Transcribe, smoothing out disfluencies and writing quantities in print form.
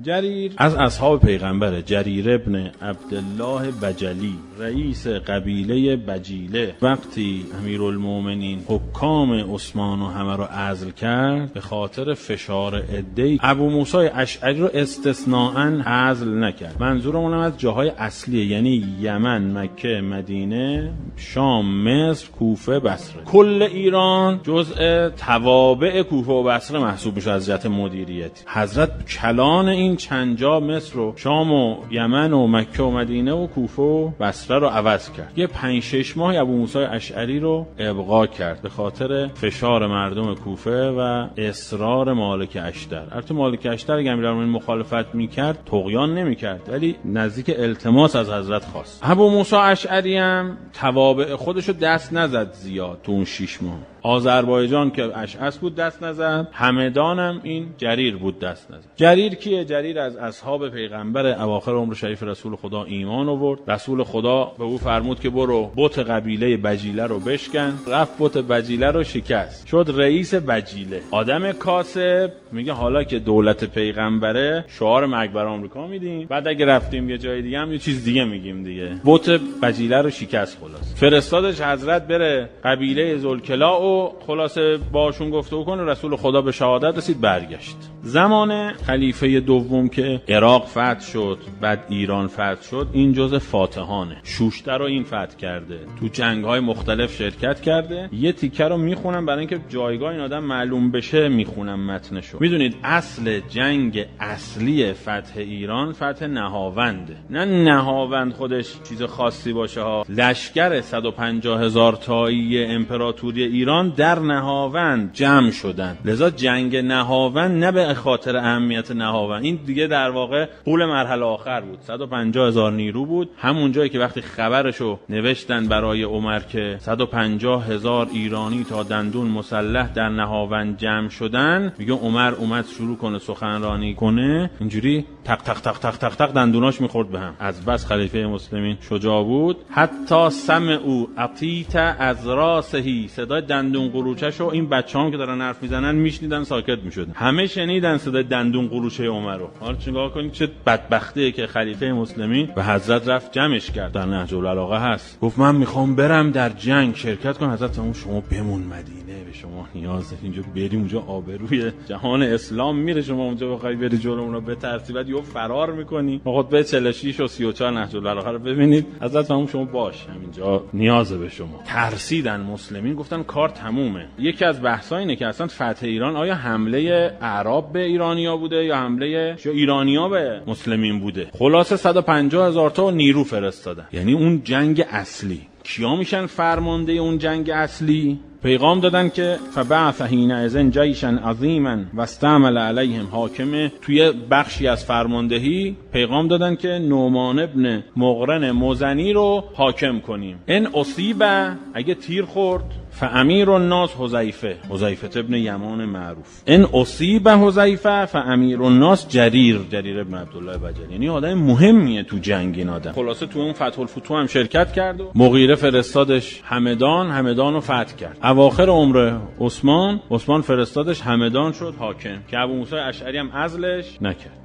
جریر از اصحاب پیغمبره. جریر ابن عبدالله بجلی، رئیس قبیله بجیله، وقتی امیرالمومنین حکام عثمان و همه رو عزل کرد به خاطر فشار عده‌ای، ابو موسی اشعری رو استثناءً عزل نکرد. منظورمون از جاهای اصلیه، یعنی یمن، مکه، مدینه، شام، مصر، کوفه، بصره. کل ایران جزء توابع کوفه و بصره محسوب میشه از جهت مدیریتی. حضرت کلان این چند جا مصر و شام و یمن و مکه و مدینه و کوفه و بصره رو عوض کرد. یه 5-6 ماه ابو موسی اشعری رو ابقا کرد به خاطر فشار مردم کوفه و اصرار مالک اشتر. البته مالک اشتر اگه امیرالمومنین مخالفت میکرد طغیان نمیکرد، ولی نزدیک التماس از حضرت خواست. ابو موسی اشعری هم توابع خودشو دست نزد زیاد تو اون 6 ماه. آذربایجان که اشعث بود دست نزد، همدان هم این جریر بود دست نزد. جریر کیه؟ جریر از اصحاب پیغمبر اواخر عمر شریف رسول خدا ایمان آورد. رسول خدا به او فرمود که برو بت قبیله بجیله رو بشکن. رفت بت بجیله رو شکست، شد رئیس بجیله. آدم کاسب. میگه حالا که دولت پیغمبره شعار مرگ بر آمریکا میدیم، بعد اگه رفتیم یه جای دیگه هم یه چیز دیگه میگیم دیگه. بت بجیله رو شکست. خلاص فرستادش حضرت بره قبیله ذوالکلا و خلاصه باشون گفتگو کنه. رسول خدا به شهادت رسید، برگشت. زمان خلیفه دوم که عراق فتح شد، بعد ایران فتح شد، این جزء فاتحانه. شوشتر رو این فتح کرده، تو جنگ‌های مختلف شرکت کرده. یه تیکه رو میخونم برای اینکه جایگاه این آدم معلوم بشه، میخونم متنشو. میدونید اصل جنگ اصلی فتح ایران فتح نهاونده. نه نهاوند خودش چیز خاصی باشه ها. لشکر 150,000 تایی امپراتوری ایران در نهاوند جمع شدن. لذا جنگ نهاوند نه به خاطر اهمیت نهاوند، این دیگه در واقع قول مرحله آخر بود. 150,000 نیرو بود. همون جایی که وقتی خبرشو نوشتن برای عمر که 150,000 ایرانی تا دندون مسلح در نهاوند جمع شدن، میگه عمر اومد شروع کنه سخنرانی کنه، اینجوری تق تق تق تق تق تق دندوناش میخورد به هم. از بس خلیفه مسلمین شجاع بود. حتی سمعوا عطیت از راسهی، صدای دندون قروچه‌شو این بچه‌ام که دارن حرف میزنن میشنیدن، ساکت میشدن. همه شنیدن صدای دندون قروچه عمر رو. حالا نگاه کنید چه بدبختیه که خلیفه مسلمین به حضرت رفت جمعش کرد. در نهج البلاغه هست، گفت من میخوام برم در جنگ شرکت کنم. حضرت فرمود شما بمون مدینه، به شما نیاز اینجا بریم اونجا آبروی جهان اسلام میره، شما اونجا بخوای بری جلومون رو بترسی بعد یهو فرار میکنی. خطبه 46 و 34 نهج البلاغه رو ببینید. حضرت فرمود شما باش همینجا نیاز به شما. ترسیدن مسلمین، گفتن کار تمومه. یکی از بحثا اینه که اصلا فتح ایران آیا حمله اعراب به ایرانیا بوده یا حمله ایرانیا به مسلمین بوده. خلاصه 150,000 تا نیرو فرستادن. یعنی اون جنگ اصلی. کیا میشن فرمانده اون جنگ اصلی؟ پیغام دادن که فبعث حینئذ جیشا عظیما واستعمل علیهم حاکمه. توی بخشی از فرماندهی پیغام دادن که نعمان ابن مقرن مزنی رو حاکم کنیم. ان اصیب، اگه تیر خورد، فامیر الناس حذیفه ابن یمان معروف. ان اصیب حذیفه فامیر الناس جریر ابن عبدالله بجلی. یعنی آدم مهمیه تو جنگ این آدم. خلاصه تو اون فتح الفتوح هم شرکت کرد و مغیره فرستادش همدان رو فتح کرد. اواخر عمر عثمان فرستادش همدان شد حاکم، که ابو موسی اشعری هم عزلش نکرد.